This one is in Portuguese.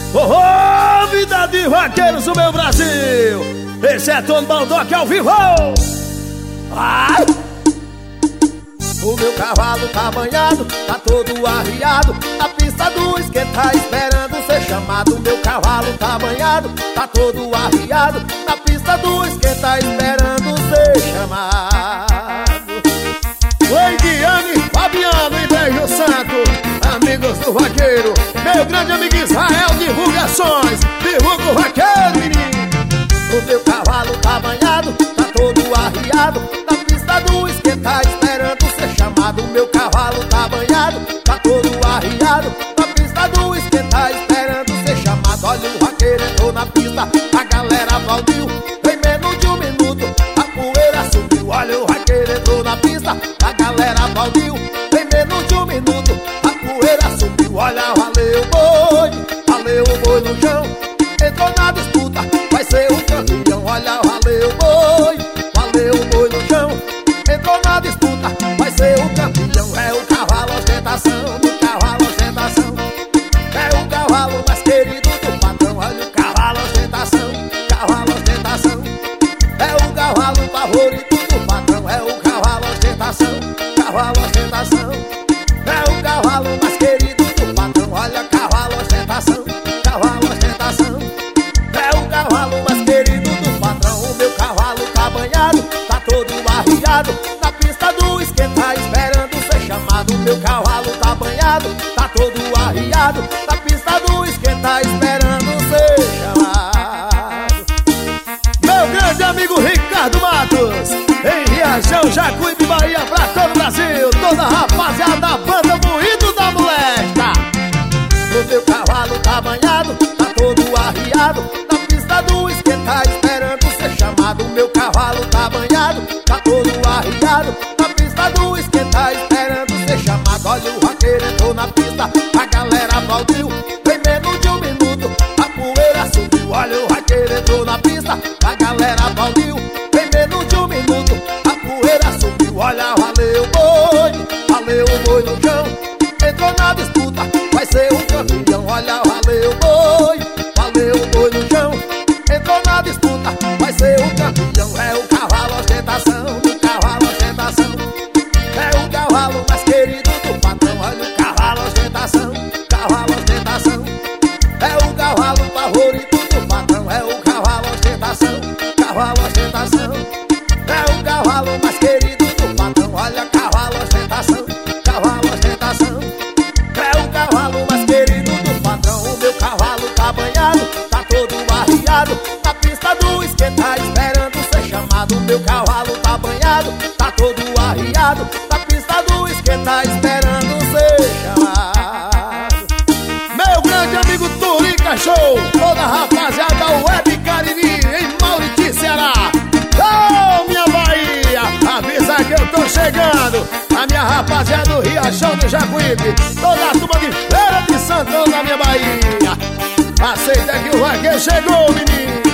Oh, vida de vaqueiros do meu Brasil! Esse é Tony Baldock ao vivo! Ai! O meu cavalo tá banhado, tá todo arriado, na pista do skate tá esperando ser chamado. O meu cavalo tá banhado, tá todo arriado, na pista do skate tá esperando ser chamado. Oi, Diane, Fabiano e Beijo Santo, amigos do vaqueiro, meu grande amigo Israel Divulgações, divulga o vaqueiro, menino. O meu cavalo tá banhado, tá todo arriado, na pista do skate tá esperando ser chamado. O meu cavalo tá banhado, tá todo arriado, na pista do skate tá esperando ser chamado. Olha, o vaqueiro entrou na pista, a galera aplaudiu, em menos de um minuto a poeira subiu. Olha, o vaqueiro entrou na pista, a galera aplaudiu, em menos de um minuto a poeira subiu. Olha, valeu o boi no chão, entrou na disputa, vai ser o campeão. Olha, valeu o boi no chão, entrou na disputa, vai ser o campeão. É o cavalo ostentação, do cavalo ostentação, é o cavalo mais querido do patrão. Olha, o cavalo ostentação, é o cavalo favorito do patrão. É o cavalo ostentação, é o cavalo mais querido do patrão. Olha, cavalo ostentação, é o cavalo mais querido do patrão. O meu cavalo tá banhado, tá todo arriado, na pista do skate tá esperando ser chamado. O meu cavalo tá banhado, tá todo arriado, na pista do skate tá esperando ser chamado. Meu grande amigo Ricardo Matos, em Riachão, Jacuípe, Bahia, pra todo o Brasil, toda a rapaziada da banda Moído da Molesta. O meu cavalo tá banhado, tá todo arriado, na pista do skate tá esperando ser chamado. O meu cavalo tá banhado, tá todo arriado, na pista do skate tá esperando ser chamado. Olha, o vaqueiro entrou na pista, a galera aplaudiu, em menos de um minuto a poeira subiu. Olha, o vaqueiro entrou na pista, a galera aplaudiu, em menos de um minuto a poeira subiu. Olha, valeu o boi no chão, entrou na disputa, vai ser o campeão. Olha, valeu o boi no chão, entrou na disputa, vai ser o campeão. É o cavalo ostentação, do cavalo ostentação, é o cavalo mais querido do patrão. Olha, o cavalo ostentação, é o cavalo favorito do patrão. É o cavalo ostentação, é o cavalo mais querido do patrão. Olha, cavalo ostentação, é o cavalo mais querido do patrão. O meu cavalo tá banhado, tá todo arriado, na pista do skate tá esperando ser chamado. O meu cavalo tá banhado, tá todo arriado, na pista do skate tá esperando ser chamado. Meu grande amigo Turica Show, toda a rapaziada Web Cariri, em Mauriti, Ceará. Oh, minha Bahia, avisa que eu tô chegando. A minha rapaziada do Riachão do Jacuípe, toda a turma de Feira de Santana, minha Bahia. Aceita que o vaqueiro chegou, menino.